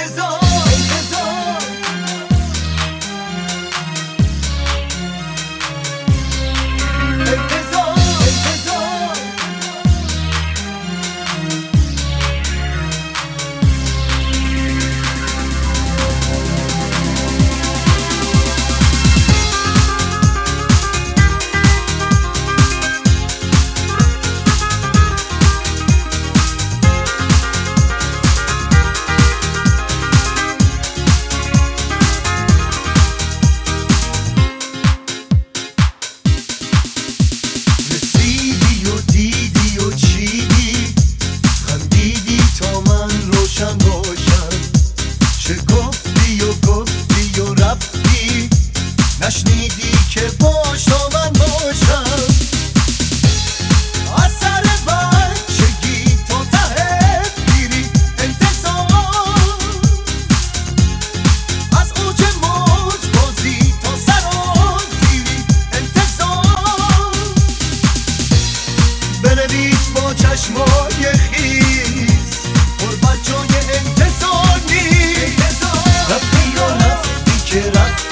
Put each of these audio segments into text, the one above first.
نشنیدی که باش تا من باشم از سر بچگی تا ته پیری انتظار از اوج موج بازی تا سرازیری انتظار بنویس با چشمای خیس قربت جای انتظار نیست رفتی یا رفتی که رفتی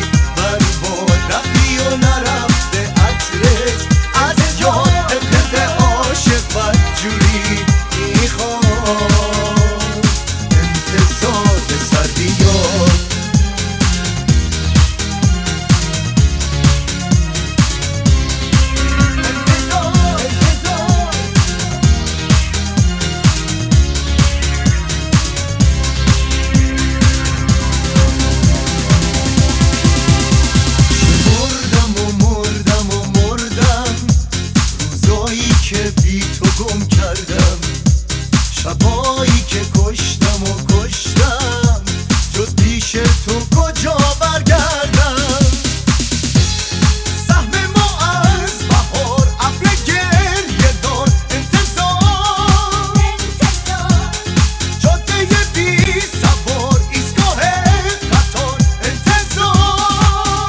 گم کردم شبایی که کشتم و کشتم جز پیش تو کجا برگردم سهم ما از بهار ابر گریه دار انتظار جاده بی سوار ایستگاه قطار انتظار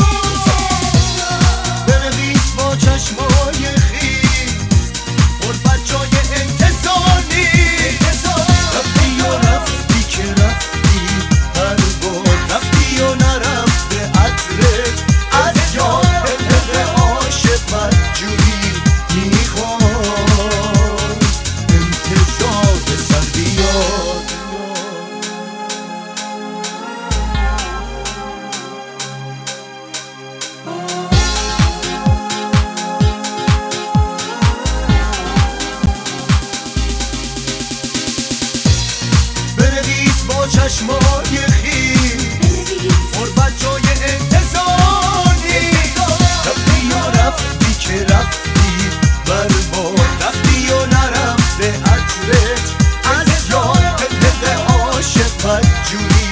بنویس با چشمای خیس قربت جای انتظار نیست رفتی یا رفتی که رفتی هر بار رفتی یا نرفته عطرت از یاد دل عاشق بدجوری میخواد انتظار به سر بیاد چشمای خیس قربت جای انتظار نیست رفتی یا رفتی که رفتی برباد رفتی یا نرفته عطرت از یاد دل عاشق بدجوری